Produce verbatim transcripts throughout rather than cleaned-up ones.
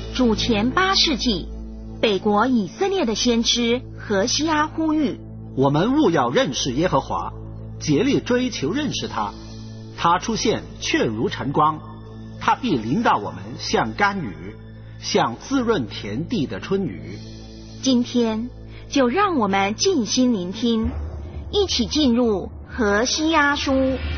主前八世纪，北国以色列的先知何西阿呼吁： 我们务要认识耶和华，竭力追求认识他。他出现却如晨光，他必临到我们，像甘雨，像滋润田地的春雨。 今天就让我们静心聆听，一起进入何西阿书。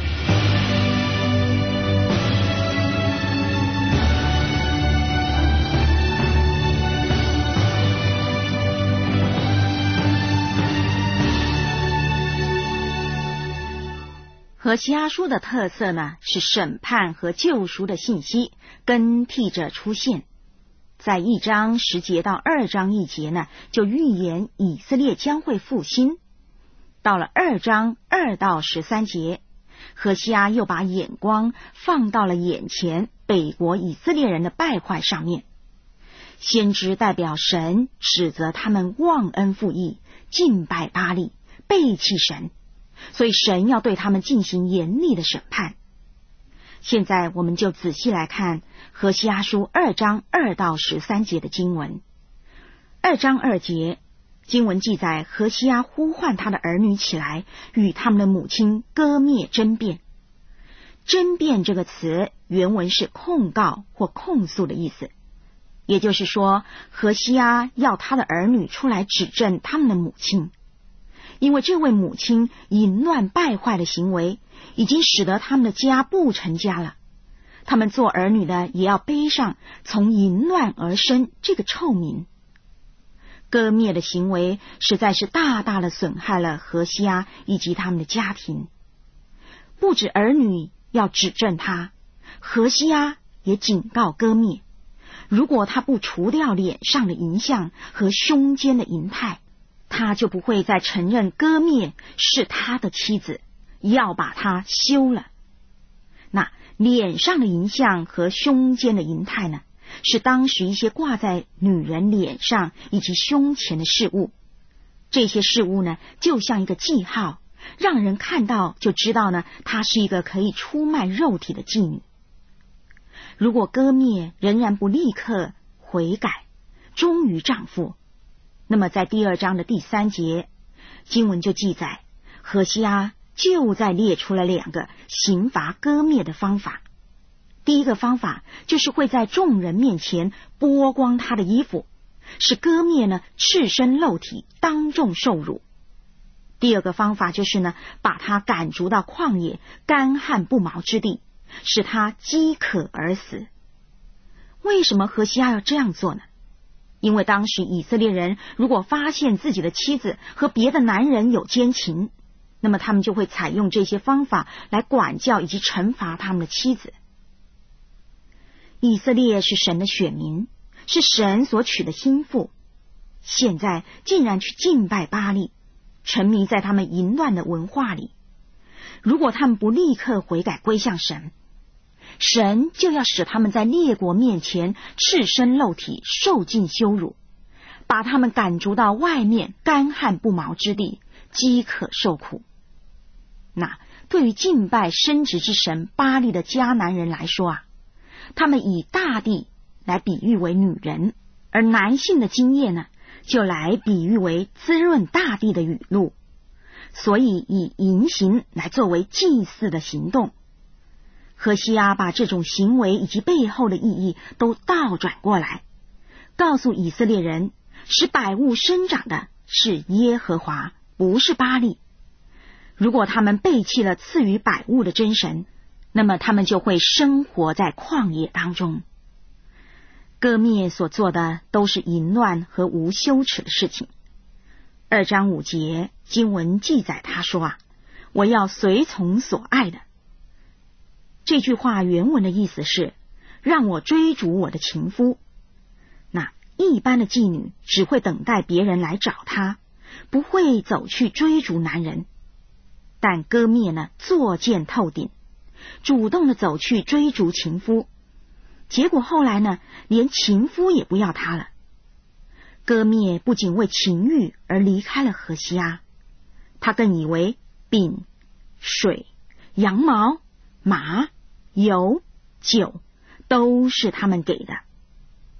何西阿书的特色呢，是审判和救赎的信息更替着出现。在一章十节到二章一节呢，就预言以色列将会复兴。到了二章二到十三节，何西阿又把眼光放到了眼前北国以色列人的败坏上面。先知代表神指责他们忘恩负义，敬拜巴力，背弃神，所以神要对他们进行严厉的审判。现在我们就仔细来看何西阿书二章二到十三节的经文。二章二节，经文记载何西阿呼唤他的儿女起来，与他们的母亲割灭争辩。争辩这个词原文是控告或控诉的意思，也就是说何西阿要他的儿女出来指证他们的母亲，因为这位母亲淫乱败坏的行为已经使得他们的家不成家了，他们做儿女的也要背上从淫乱而生这个臭名。割灭的行为实在是大大的损害了何西阿以及他们的家庭。不止儿女要指证他，何西阿也警告割灭，如果他不除掉脸上的淫相和胸间的淫态，他就不会再承认割灭是他的妻子，要把他休了。那脸上的淫相和胸间的淫态呢，是当时一些挂在女人脸上以及胸前的事物。这些事物呢，就像一个记号，让人看到就知道呢，她是一个可以出卖肉体的妓女。如果割灭仍然不立刻悔改，忠于丈夫，那么在第二章的第三节，经文就记载何西阿就在列出了两个刑罚割灭的方法。第一个方法就是会在众人面前剥光他的衣服，使割灭呢赤身露体，当众受辱。第二个方法就是呢，把他赶逐到旷野干旱不毛之地，使他饥渴而死。为什么何西阿要这样做呢？因为当时以色列人如果发现自己的妻子和别的男人有奸情，那么他们就会采用这些方法来管教以及惩罚他们的妻子。以色列是神的选民，是神所娶的心腹，现在竟然去敬拜巴力，沉迷在他们淫乱的文化里。如果他们不立刻悔改归向神，神就要使他们在列国面前赤身露体，受尽羞辱，把他们赶逐到外面干旱不毛之地，饥渴受苦。那对于敬拜生殖之神巴力的迦南人来说啊，他们以大地来比喻为女人，而男性的精液呢，就来比喻为滋润大地的雨露，所以以淫行来作为祭祀的行动。何西阿把这种行为以及背后的意义都倒转过来，告诉以色列人，使百物生长的是耶和华，不是巴力。如果他们背弃了赐予百物的真神，那么他们就会生活在旷野当中。割灭所做的都是淫乱和无羞耻的事情。二章五节经文记载他说啊，我要随从所爱的。这句话原文的意思是，让我追逐我的情夫。那一般的妓女只会等待别人来找她，不会走去追逐男人。但割灭呢，作践透顶，主动的走去追逐情夫，结果后来呢，连情夫也不要他了。割灭不仅为情欲而离开了何西阿，他更以为饼、水、羊毛、马、油、酒都是他们给的。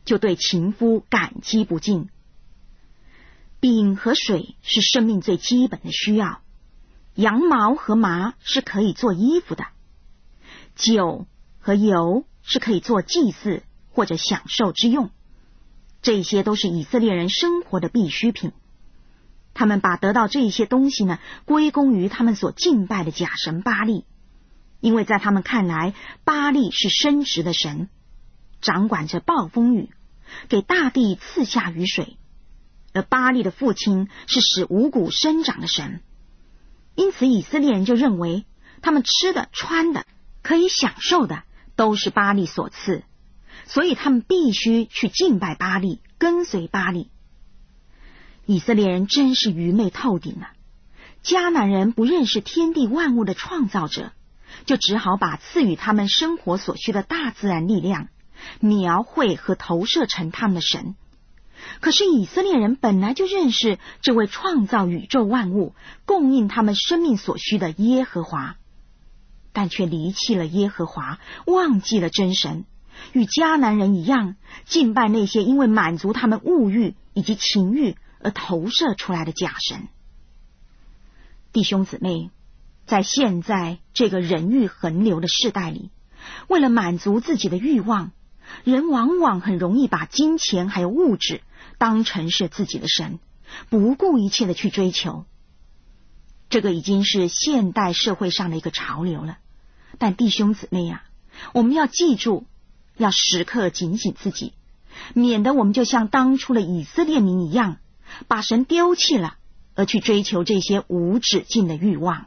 就对情夫感激不尽。饼和水是生命最基本的需要，羊毛和麻是可以做衣服的，酒和油是可以做祭祀或者享受之用，这些都是以色列人生活的必需品。他们把得到这些东西呢，归功于他们所敬拜的假神巴力，因为在他们看来，巴力是生殖的神，掌管着暴风雨，给大地赐下雨水，而巴力的父亲是使五谷生长的神。因此以色列人就认为，他们吃的穿的可以享受的都是巴力所赐，所以他们必须去敬拜巴力，跟随巴力。以色列人真是愚昧透顶啊！迦南人不认识天地万物的创造者，就只好把赐予他们生活所需的大自然力量描绘和投射成他们的神。可是以色列人本来就认识这位创造宇宙万物、供应他们生命所需的耶和华，但却离弃了耶和华，忘记了真神，与迦南人一样，敬拜那些因为满足他们物欲以及情欲而投射出来的假神。弟兄姊妹，在现在这个人欲横流的世代里，为了满足自己的欲望，人往往很容易把金钱还有物质当成是自己的神，不顾一切的去追求。这个已经是现代社会上的一个潮流了。但弟兄姊妹啊，我们要记住，要时刻警醒自己，免得我们就像当初的以色列民一样，把神丢弃了，而去追求这些无止境的欲望。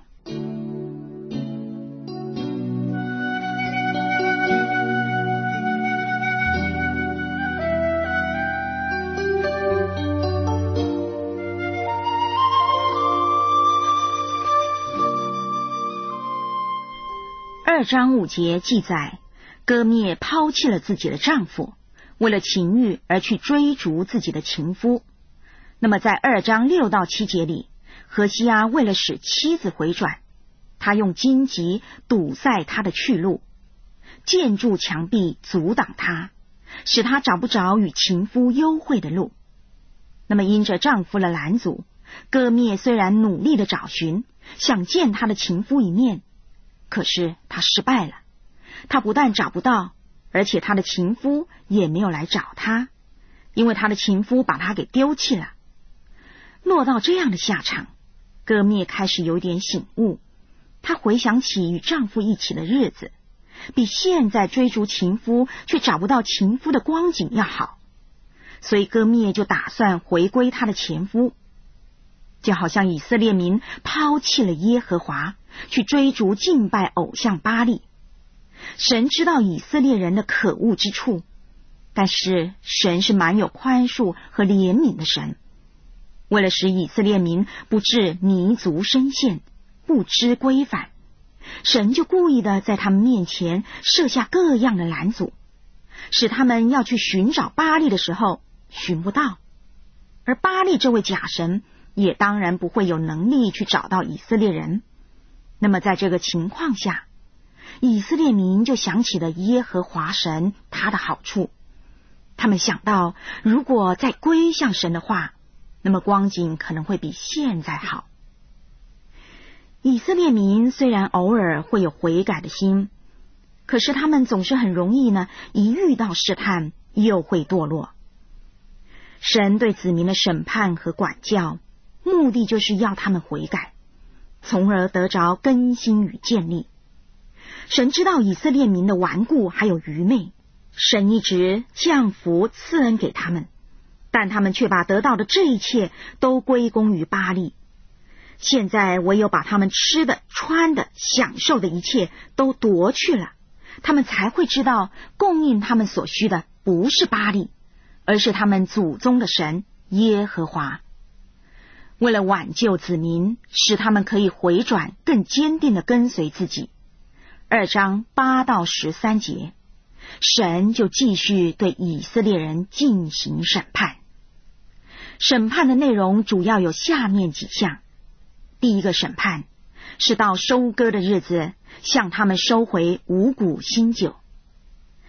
二章五节记载，歌灭抛弃了自己的丈夫，为了情欲而去追逐自己的情夫。那么在二章六到七节里，何西阿为了使妻子回转，他用荆棘堵塞他的去路，建筑墙壁阻挡他，使他找不着与情夫幽会的路。那么因着丈夫的拦阻，歌灭虽然努力的找寻，想见他的情夫一面，可是他失败了。他不但找不到，而且他的情夫也没有来找他，因为他的情夫把他给丢弃了。落到这样的下场，歌灭开始有点醒悟，她回想起与丈夫一起的日子，比现在追逐情夫却找不到情夫的光景要好，所以歌灭就打算回归她的前夫。就好像以色列民抛弃了耶和华，去追逐敬拜偶像巴力。神知道以色列人的可恶之处，但是神是蛮有宽恕和怜悯的神，为了使以色列民不致迷足深陷，不知规范，神就故意的在他们面前设下各样的拦阻，使他们要去寻找巴力的时候寻不到，而巴力这位假神也当然不会有能力去找到以色列人。那么在这个情况下，以色列民就想起了耶和华神他的好处，他们想到如果再归向神的话，那么光景可能会比现在好。以色列民虽然偶尔会有悔改的心，可是他们总是很容易呢，一遇到试探又会堕落。神对子民的审判和管教，目的就是要他们悔改，从而得着更新与建立。神知道以色列民的顽固还有愚昧，神一直降福赐恩给他们，但他们却把得到的这一切都归功于巴力。现在唯有把他们吃的、穿的、享受的一切都夺去了，他们才会知道供应他们所需的不是巴力，而是他们祖宗的神耶和华。为了挽救子民，使他们可以回转，更坚定地跟随自己，二章八到十三节，神就继续对以色列人进行审判。审判的内容主要有下面几项。第一个审判是到收割的日子，向他们收回五谷新酒。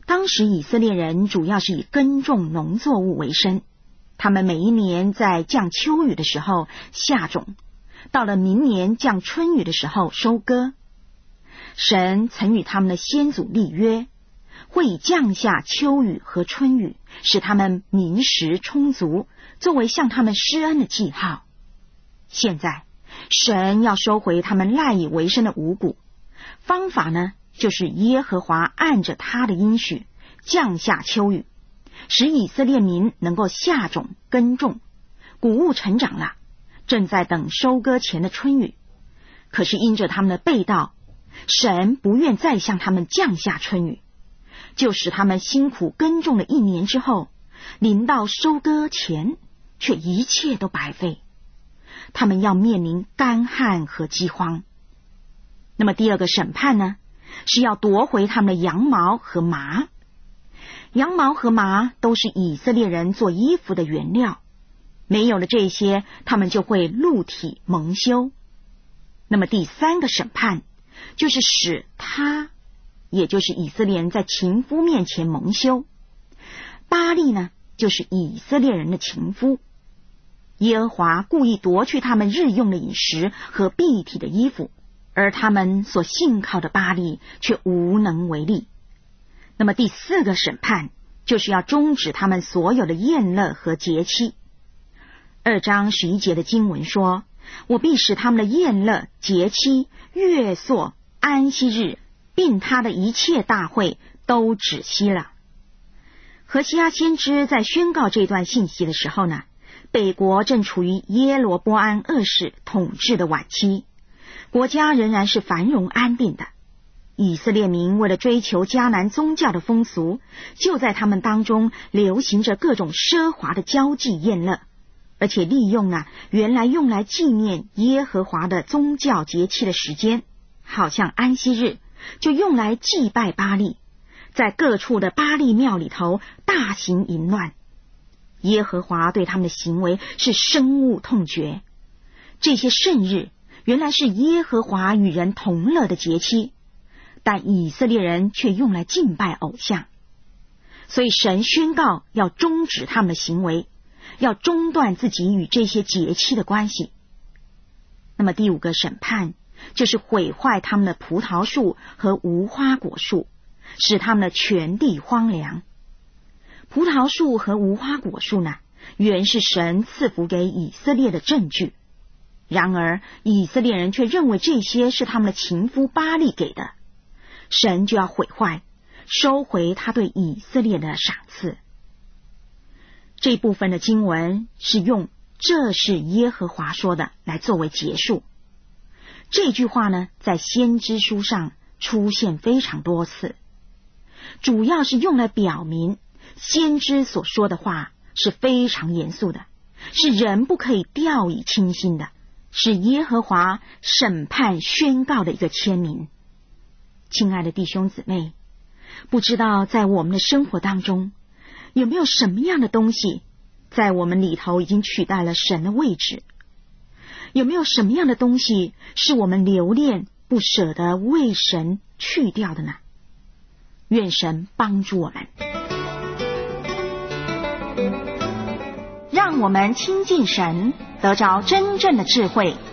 当时以色列人主要是以耕种农作物为生，他们每一年在降秋雨的时候下种，到了明年降春雨的时候收割。神曾与他们的先祖立约，会以降下秋雨和春雨，使他们民食充足，作为向他们施恩的记号。现在神要收回他们赖以为生的五谷，方法呢，就是耶和华按着他的应许降下秋雨，使以色列民能够下种耕种，谷物成长了，正在等收割前的春雨。可是因着他们的背道，神不愿再向他们降下春雨，就使他们辛苦耕种了一年之后，临到收割前，却一切都白费。他们要面临干旱和饥荒。那么第二个审判呢，是要夺回他们的羊毛和麻。羊毛和麻都是以色列人做衣服的原料，没有了这些，他们就会露体蒙羞。那么第三个审判，就是使他，也就是以色列人在情夫面前蒙羞。巴力呢，就是以色列人的情夫。耶和华故意夺去他们日用的饮食和蔽体的衣服，而他们所信靠的巴力却无能为力。那么第四个审判，就是要终止他们所有的宴乐和节期。二章十一节的经文说，我必使他们的宴乐、节期、月朔、安息日，并他的一切大会都止息了。何西阿先知在宣告这段信息的时候呢，北国正处于耶罗波安二世统治的晚期，国家仍然是繁荣安定的。以色列民为了追求迦南宗教的风俗，就在他们当中流行着各种奢华的交际宴乐，而且利用了原来用来纪念耶和华的宗教节期的时间，好像安息日，就用来祭拜巴力，在各处的巴力庙里头大行淫乱。耶和华对他们的行为是深恶痛绝。这些圣日原来是耶和华与人同乐的节期，但以色列人却用来敬拜偶像。所以神宣告要终止他们的行为，要中断自己与这些节期的关系。那么第五个审判，就是毁坏他们的葡萄树和无花果树，使他们的全地荒凉。葡萄树和无花果树呢，原是神赐福给以色列的证据，然而以色列人却认为这些是他们的情夫巴力给的，神就要毁坏，收回他对以色列的赏赐。这部分的经文是用这是耶和华说的来作为结束。这句话呢，在先知书上出现非常多次，主要是用来表明先知所说的话是非常严肃的，是人不可以掉以轻心的，是耶和华审判宣告的一个签名。亲爱的弟兄姊妹，不知道在我们的生活当中，有没有什么样的东西在我们里头已经取代了神的位置？有没有什么样的东西是我们留恋不舍得为神去掉的呢？愿神帮助我们，让我们亲近神，得着真正的智慧，